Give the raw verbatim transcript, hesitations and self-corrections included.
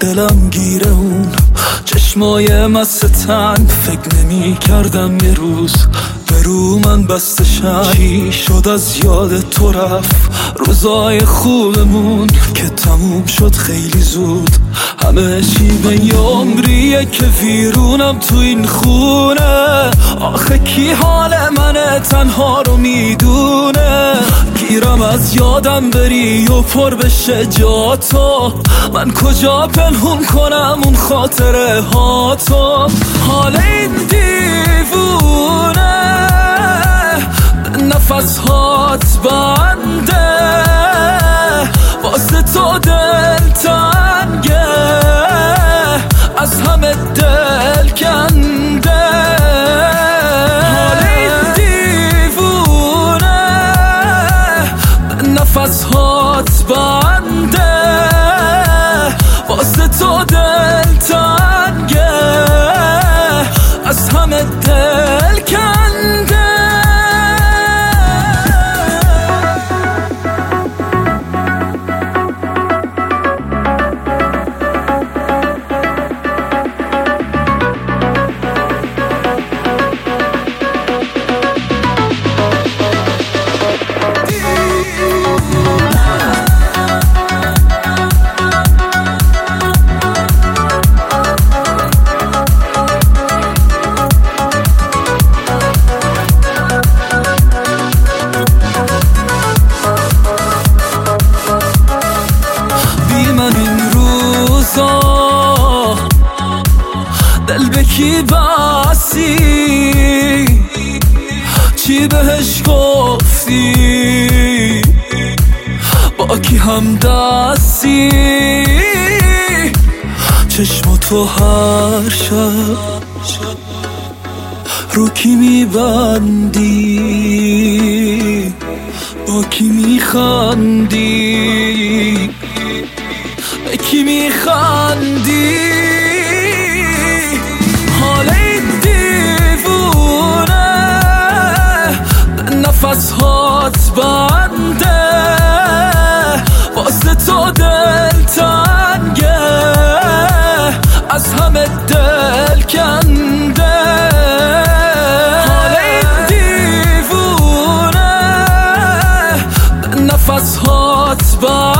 دلم گیره اون چشمای مستن، فکر نمی کردم یه روز به رو من بستشن. چی شد از یاد تو رفت روزای خوبمون که تموم شد خیلی زود. همه چی به یه عمریه که ویرونم تو این خونه. آخه کی حال من تنها رو میدونه؟ گیرم از یادم بری و پر بشه جا تو، من کجا پنهون کنم اون خاطره ها تو. حال این دیوونه نفس هات بنده، واسه تو دل تنگه، از همه دل کنده. حال این دیوونه نفس هات بنده، واسه تو دل تنگه، از همه دل کنده. دل به کی بسی؟ چی بهش گفتی؟ با کی هم دستی؟ چشم تو هر شب رو کی میبندی؟ با کی میخندی؟ به کی میخندی؟ حال این دیوونه نفس هات بنده، واسه تو دل تنگه، از همه دل کنده. حال این دیوونه نفس هات بنده،